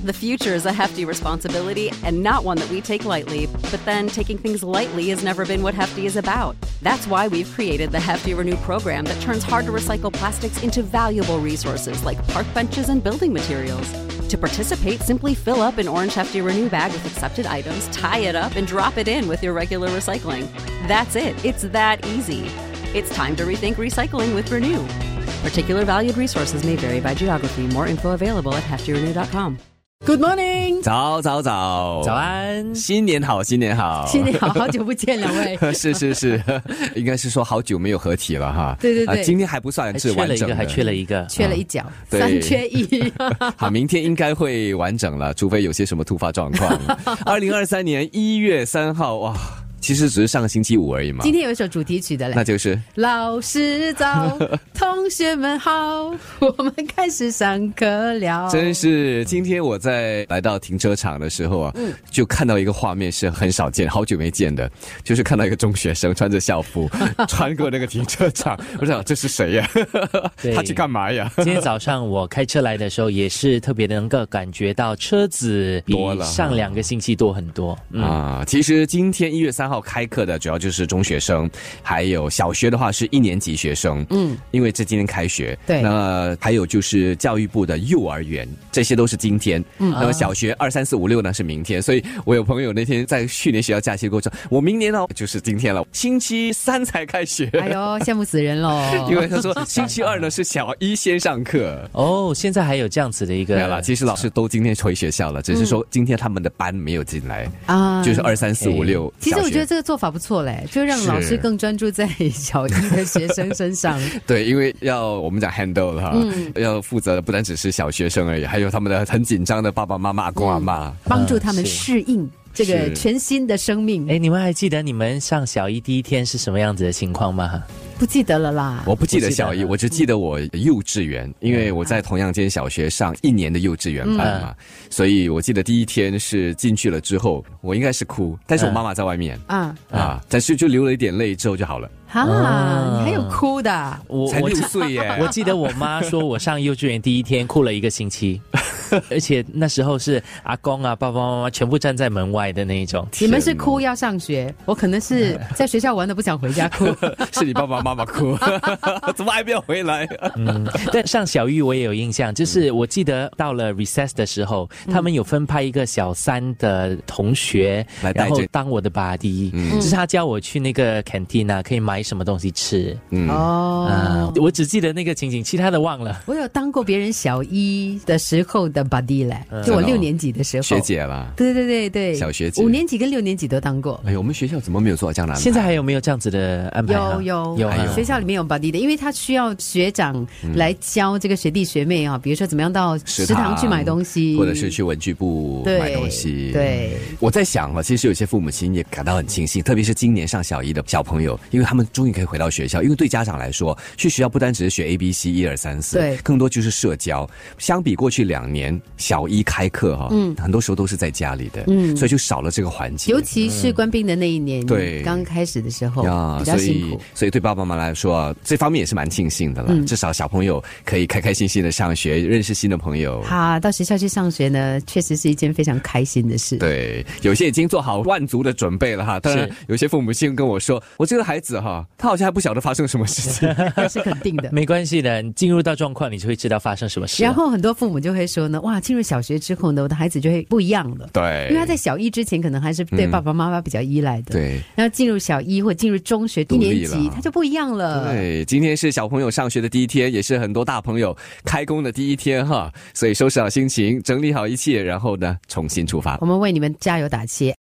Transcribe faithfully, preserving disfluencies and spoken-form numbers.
The future is a hefty responsibility and not one that we take lightly. But then taking things lightly has never been what Hefty is about. That's why we've created the Hefty Renew program that turns hard-to-recycle plastics into valuable resources like park benches and building materials. To participate, simply fill up an orange Hefty Renew bag with accepted items, tie it up, and drop it in with your regular recycling. That's it. It's that easy. It's time to rethink recycling with Renew. Particular valued resources may vary by geography. More info available at hefty renew dot com. Good morning， 早早早， 早安， 新年好，新年好， 新年好，好久不见两位。 是是是，应该是说好久没有合体了哈。 对对对， 啊、今天还不算是完整的， 还缺了一个， 缺了一角，三缺一。 好，明天应该会完整了，除非有些什么突发状况。二零二三年一月三号，哇！其实只是上个星期五而已嘛。 今天有一首主题曲的嘞， 那就是老师早，同学们好，我们开始上课了。 真是，今天我在来到停车场的时候啊，嗯、就看到一个画面是很少见，好久没见的，就是看到一个中学生穿着校服穿过那个停车场，我想这是谁呀？他去干嘛呀？ 今天早上我开车来的时候，也是特别能够感觉到车子比上两个星期多很多、嗯、 啊。其实今天一月三号开课的主要就是中学生，还有小学的话是一年级学生，嗯，因为这今天开学， 对， 那还有就是教育部的幼儿园，这些都是今天，嗯，那么小学二三四五六呢是明天，所以我有朋友那天在去年学校假期跟我说，我明年呢就是今天了，星期三才开学， 哎呦，羡慕死人喽！ 因为他说星期二呢是小一先上课， 哦，现在还有这样子的一个， 没有啦，其实老师都今天回学校了，只是说今天他们的班没有进来啊，就是二三四五六。 其实我觉得这个做法不错嘞，就让老师更专注在小一的学生身上。 对，因为要我们讲 handle 哈、嗯，要负责的不单只是小学生而已，还有他们的很紧张的爸爸妈妈、阿公阿嬷， 帮助他们适应这个全新的生命。 哎，你们还记得你们上小一第一天是什么样子的情况吗？ 不记得了啦， 我不记得小一，我只记得我幼稚园，因为我在同样间小学上一年的幼稚园班嘛、嗯，所以我记得第一天是进去了之后，我应该是哭，但是我妈妈在外面，啊、嗯、啊，但是就流了一点泪之后就好了。 啊、哦，你还有哭的？ 我才六岁耶！ 我记得我妈说我上幼稚园第一天哭了一个星期，而且那时候是阿公啊、爸爸妈妈全部站在门外的那一种。 你们是哭要上学，我可能是在学校玩的不想回家哭。 是你爸爸妈妈哭，怎么还没有回来？ 嗯，但上小一我也有印象，就是我记得到了 recess 的时候，嗯、他们有分派一个小三的同学，然后当我的 buddy，、嗯、就是他教我去那个 canteen 啊，可以买什么东西吃。嗯哦、呃，我只记得那个情景，其他的忘了。 我有当过别人小一的时候的 buddy 嘞、嗯，就我六年级的时候， 学姐啦。 对对对对， 小学姐， 五年级跟六年级都当过。 哎呦，我们学校怎么没有做这样的安排？ 现在还有没有这样子的安排？ 有有有、 啊，学校里面有 buddy 的，因为他需要学长来教这个学弟学妹啊，比如说怎么样到食堂去买东西， 或者是去文具部买东西。 对， 我在想啊，其实有些父母亲也感到很庆幸，特别是今年上小一的小朋友，因为他们终于可以回到学校。因为对家长来说，去学校不单只是学 A B C 一二三四，对，更多就是社交。相比过去两年小一开课哈，嗯，很多时候都是在家里的，嗯，所以就少了这个环境。 尤其是官兵的那一年，对、嗯，刚开始的时候，比较辛苦。 所以，所以对爸爸妈妈来说啊，这方面也是蛮庆幸的了、嗯。至少小朋友可以开开心心的上学，认识新的朋友。 好，到学校去上学呢，确实是一件非常开心的事。 对，有些已经做好万足的准备了哈。当然，有些父母亲跟我说，我这个孩子哈，他好像还不晓得发生什么事情， 那是肯定的。 没关系的，你进入到状况，你就会知道发生什么事。 然后很多父母就会说呢，哇，进入小学之后呢，我的孩子就会不一样了。 对， 因为他在小一之前可能还是对爸爸妈妈比较依赖的。 嗯、对， 然后进入小一或进入中学一年级，他就不一样了。 对，今天是小朋友上学的第一天，也是很多大朋友开工的第一天哈，所以收拾好心情，整理好一切，然后呢，重新出发。 我们为你们加油打气。